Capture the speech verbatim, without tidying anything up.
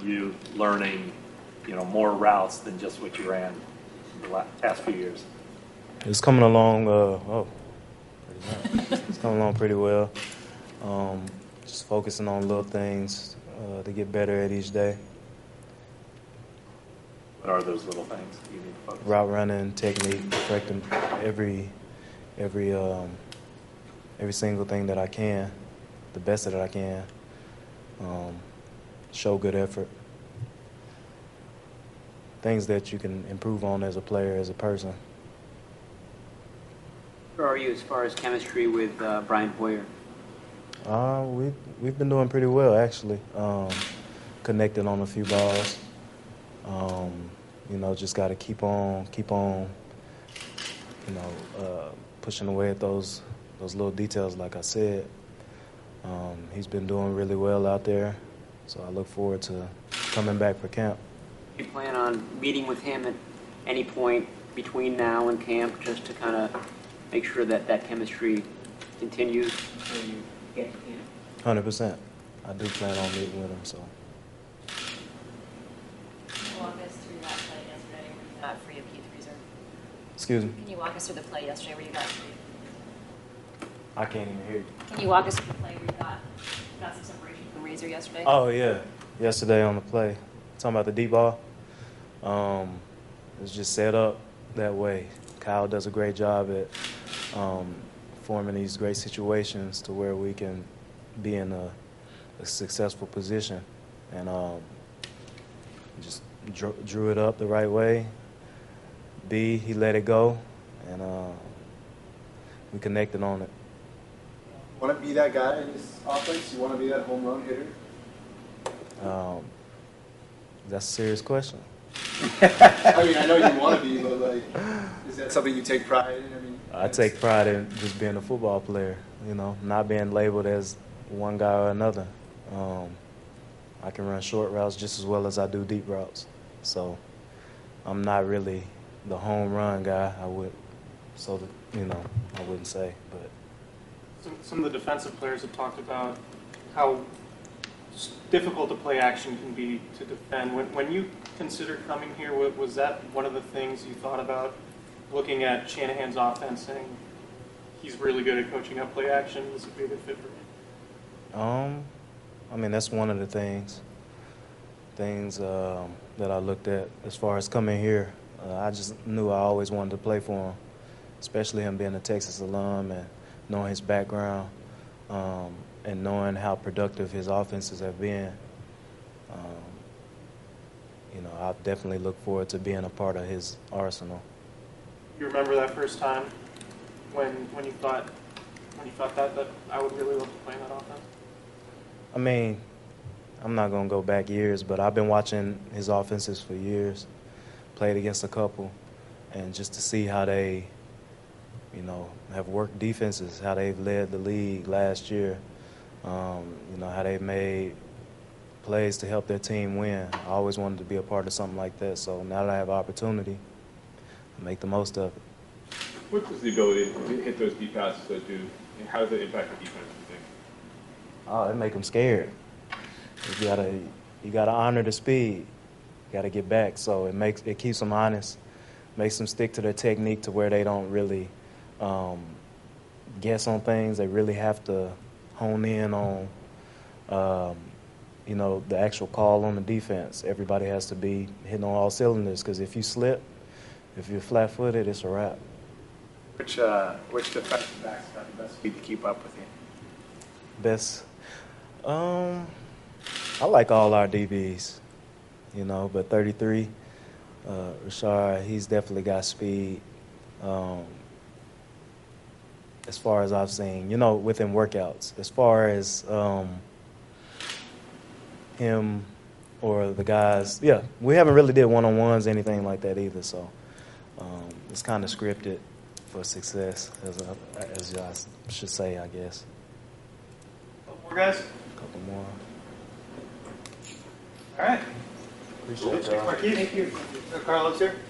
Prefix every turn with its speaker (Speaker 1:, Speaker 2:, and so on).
Speaker 1: you learning, you know, more routes than just what you ran the last, past few years?
Speaker 2: It's coming along. Uh, oh, it's coming along pretty well. Um, just focusing on little things uh, to get better at each day.
Speaker 1: What are those little things you need to focus on?
Speaker 2: Route running, technique, perfecting every every um, every single thing that I can, the best that I can. Um, show good effort. Things that you can improve on as a player, as a person.
Speaker 3: Where are you as far as chemistry with uh, Brian Hoyer?
Speaker 2: Uh, we we've been doing pretty well actually. Um, connected on a few balls. Um, you know, just got to keep on, keep on. You know, uh, pushing away at those those little details, like I said. Um, he's been doing really well out there, so I look forward to coming back for camp.
Speaker 3: Do you plan on meeting with him at any point between now and camp, just to kind of make sure that that chemistry continues when you get to camp?
Speaker 2: one hundred percent. I do plan on meeting with him, so.
Speaker 4: Can you walk us through that play yesterday where you got free of Keith Reeser?
Speaker 2: Excuse me?
Speaker 4: Can you walk us through the play yesterday where you got free?
Speaker 2: I can't even hear you.
Speaker 4: Can you walk us through the play where you got, got some separation from Reeser yesterday?
Speaker 2: Oh, yeah. Yesterday on the play. Talking about the deep ball. Um, it was just set up that way. Kyle does a great job at um, forming these great situations to where we can be in a, a successful position. And um, just drew, drew it up the right way. B, he let it go, and uh, we connected on it.
Speaker 5: Want to be that guy in this offense? You want to be that home run hitter?
Speaker 2: Um, that's a serious question.
Speaker 5: I mean, I know you want to be, but like, is that something you take pride in? I mean,
Speaker 2: I take pride in just being a football player, you know, not being labeled as one guy or another. Um, I can run short routes just as well as I do deep routes. So I'm not really the home run guy, I would, so that, you know, I wouldn't say, but.
Speaker 6: Some, some of the defensive players have talked about how difficult a play action can be to defend. When, when you considered coming here, was that one of the things you thought about looking at Shanahan's offense, saying he's really good at coaching up play action? This would be a good fit for me.
Speaker 2: Um, I mean, that's one of the things, things um, that I looked at as far as coming here. Uh, I just knew I always wanted to play for him, especially him being a Texas alum and knowing his background, um, and knowing how productive his offenses have been. Um, you know, I definitely look forward to being a part of his arsenal.
Speaker 6: You remember that first time when when you thought when you thought that that I would really love to play in that offense?
Speaker 2: I mean, I'm not gonna go back years, but I've been watching his offenses for years. Played against a couple, and just to see how they, you know, have worked defenses, how they've led the league last year, um, you know, how they've made plays to help their team win. I always wanted to be a part of something like that, so now that I have opportunity, I make the most of it.
Speaker 7: What does the ability to hit those deep passes that do, and how does that impact the defense, do you think?
Speaker 2: Oh, it make them scared. You gotta, you gotta honor the speed. You gotta get back, so it makes it keeps them honest, makes them stick to their technique to where they don't really um, guess on things. They really have to hone in on, um, you know, the actual call on the defense. Everybody has to be hitting on all cylinders, because if you slip, if you're flat-footed, it's a wrap.
Speaker 1: Which uh, which defensive backs got the best speed to keep up with you?
Speaker 2: Best, um, I like all our D Bs, you know, but thirty-three, uh, Rashard, he's definitely got speed. Um, as far as I've seen, you know, within workouts. As far as um, him or the guys, yeah, we haven't really did one-on-ones, anything like that either, so um, it's kind of scripted for success, as a, as I should say, I guess.
Speaker 6: Couple more guys?
Speaker 2: A couple more.
Speaker 6: All right.
Speaker 2: Appreciate it, y'all.
Speaker 6: Marquise? Thank you. Carlos here.